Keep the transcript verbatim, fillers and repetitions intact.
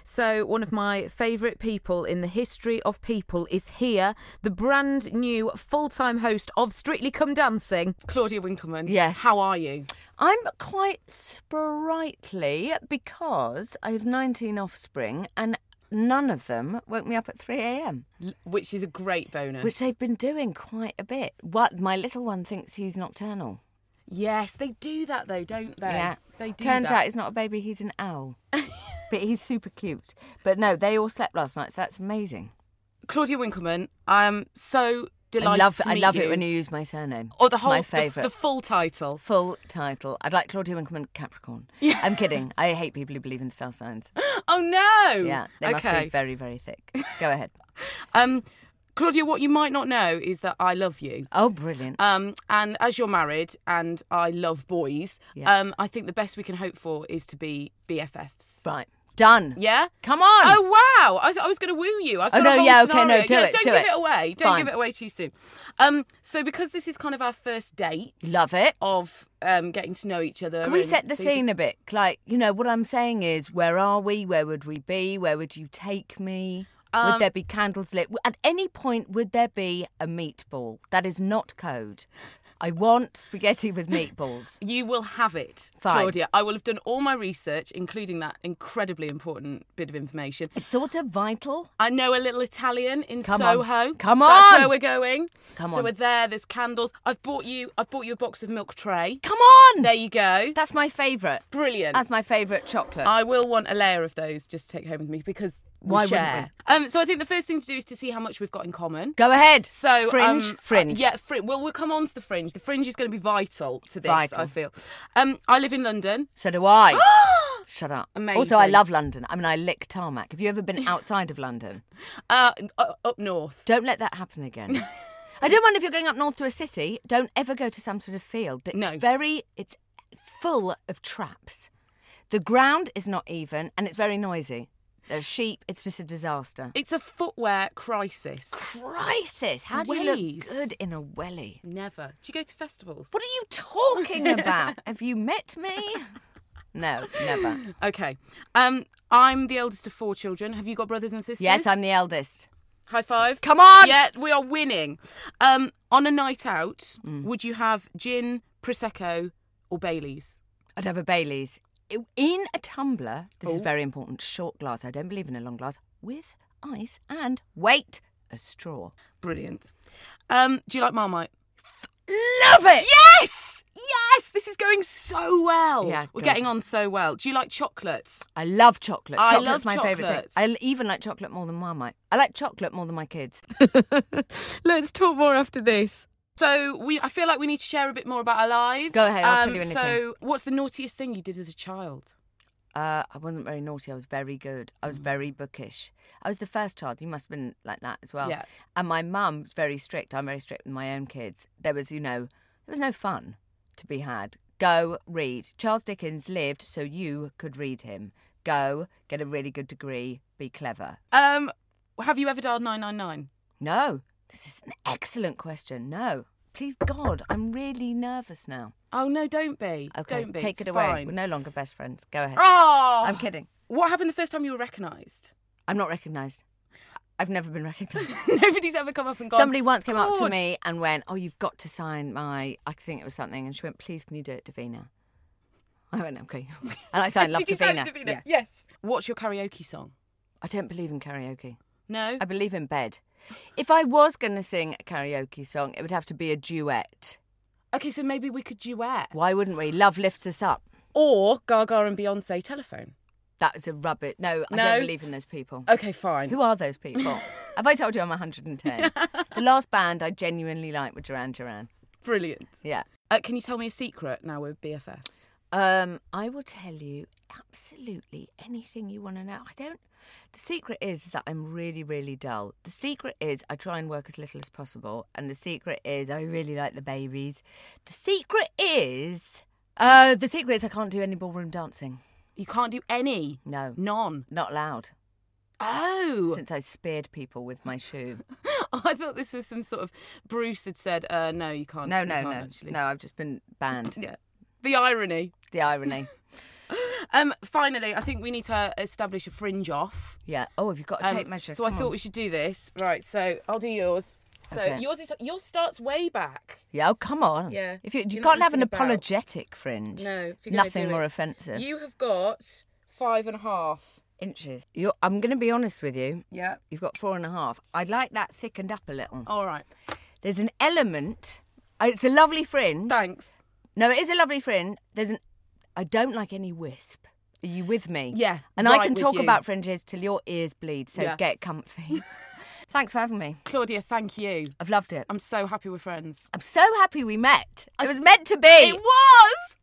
So one of my favourite people in the history of people is here, the brand new full-time host of Strictly Come Dancing, Claudia Winkleman. Yes. How are you? I'm quite sprightly because I have nineteen offspring and none of them woke me up at three a.m. Which is a great bonus. Which they've been doing quite a bit. What my little one thinks he's nocturnal. Yes, they do that though, don't they? Yeah. They do Turns that. out he's not a baby, he's an owl. But he's super cute. But no, they all slept last night, so that's amazing. Claudia Winkleman, I'm so delighted I love to I meet love you. it when you use my surname. Or the It's whole, my the, favourite. the full title. Full title. I'd like Claudia Winkleman Capricorn. Yeah. I'm kidding. I hate people who believe in star signs. Oh no! Yeah, they must okay. be very, very thick. Go ahead. Um, Claudia, what you might not know is that I love you. Oh, brilliant. Um, and as you're married and I love boys, Yeah. um, I think the best we can hope for is to be B F Fs. Right. Done. Yeah? Come on. Oh, wow. I, th- I was going to woo you. I've Oh, got no, a whole yeah, okay, scenario. no, do yeah, it, Don't do give it. it away. Don't Fine. give it away too soon. Um, so because this is kind of our first date. Love it. Of um, getting to know each other. Can we and set the thinking- scene a bit? Like, you know, what I'm saying is, where are we? Where would we be? Where would you take me? Um, would there be candles lit? At any point, would there be a meatball? That is not code. I want spaghetti with meatballs. You will have it, Fine. Claudia. I will have done all my research, including that incredibly important bit of information. It's sort of vital. I know a little Italian in Come on. Soho. Come That's on. where we're going. Come So on. we're there. There's candles. I've bought you. I've bought you a box of milk tray. Come on. There you go. That's my favourite. Brilliant. That's my favourite chocolate. I will want a layer of those just to take home with me because we Why wouldn't share. Um, so I think the first thing to do is to see how much we've got in common. Go ahead. So fringe, um, fringe. uh, yeah, fringe. Well, we'll come on to the fringe. The fringe is going to be vital to this. Vital. I feel. Um, I live in London. So do I. Shut up. Amazing. Also, I love London. I mean, I lick tarmac. Have you ever been outside of London? Uh, uh, up north. Don't let that happen again. I don't mind if you're going up north to a city. Don't ever go to some sort of field. It's No. very, it's full of traps. The ground is not even, and it's very noisy. There's sheep. It's just a disaster. It's a footwear crisis. Crisis. How do you Wellies. look good in a welly? Never. Do you go to festivals? What are you talking about? Have you met me? No, never. Okay. Um, I'm the eldest of four children. Have you got brothers and sisters? Yes, I'm the eldest. High five. Come on! Yeah, we are winning. Um, on a night out, Mm. would you have gin, Prosecco, or Baileys? I'd have a Baileys. In a tumbler, this is Oh. very important, short glass, I don't believe in a long glass, with ice and, wait, a straw. Brilliant. Um, do you like Marmite? Love it! Yes! Yes! This is going so well. Yeah, We're good. getting on so well. Do you like chocolates? I love chocolate. I Chocolate's love my favourite thing. chocolates. I l- even like chocolate more than Marmite. I like chocolate more than my kids. Let's talk more after this. So we, I feel like we need to share a bit more about our lives. Go ahead, I'll um, tell you anything. So what's the naughtiest thing you did as a child? Uh, I wasn't very naughty. I was very good. I was very bookish. I was the first child. You must have been like that as well. Yeah. And my mum was very strict. I'm very strict with my own kids. There was, you know, there was no fun to be had. Go read. Charles Dickens lived so you could read him. Go get a really good degree. Be clever. Um, have you ever dialed nine nine nine? No. This is an excellent question. No. Please, God, I'm really nervous now. Oh no, don't be. Okay, don't be. take It's it away. fine. We're no longer best friends. Go ahead. Oh, I'm kidding. What happened the first time you were recognised? I'm not recognised. I've never been recognised. Nobody's ever come up and gone. Somebody once came up to "God." me and went, oh, you've got to sign my, I think it was something. And she went, please, can you do it, Davina? I went, okay. And I signed Love Did you Davina. sign Davina? Yeah. Yes. What's your karaoke song? I don't believe in karaoke. No. I believe in bed. If I was going to sing a karaoke song, it would have to be a duet. Okay, so maybe we could duet. Why wouldn't we? Love lifts us up. Or Gaga and Beyonce Telephone. That is a rubbish. No, I No? don't believe in those people. Okay, fine. Who are those people? Have I told you I'm one hundred ten? The last band I genuinely liked were Duran Duran. Brilliant. Yeah. Uh, can you tell me a secret now with B F Fs? Um, I will tell you absolutely anything you want to know. I don't. The secret is that I'm really, really dull. The secret is I try and work as little as possible. And the secret is I really like the babies. The secret is... Uh, the secret is I can't do any ballroom dancing. You can't do any? No. None? Not allowed. Oh. Since I speared people with my shoe. I thought this was some sort of... Bruce had said, uh, no, you can't. No, you no, can't no. Actually. No, I've just been banned. Yeah. The irony. The irony. Um, finally, I think we need to establish a fringe off. Yeah. Oh, have you got a Um, tape measure? So I Come thought on. we should do this. Right, so I'll do yours. So Okay. yours is yours starts way back. Yeah, oh, come on. Yeah. If you, you You're can't not have an effing about. apologetic fringe. No, if you're gonna Nothing do more it. offensive. You have got five and a half. Inches. You're, I'm going to be honest with you. Yeah. You've got four and a half. I'd like that thickened up a little. All right. There's an element. uh, It's a lovely fringe. Thanks. No, it is a lovely fringe. There's an. I don't like any wisp. Are you with me? Yeah, And I right can with talk you. about fringes till your ears bleed. So Yeah. get comfy. Thanks for having me. Claudia, thank you. I've loved it. I'm so happy we're friends. I'm so happy we met. It was meant to be. It was!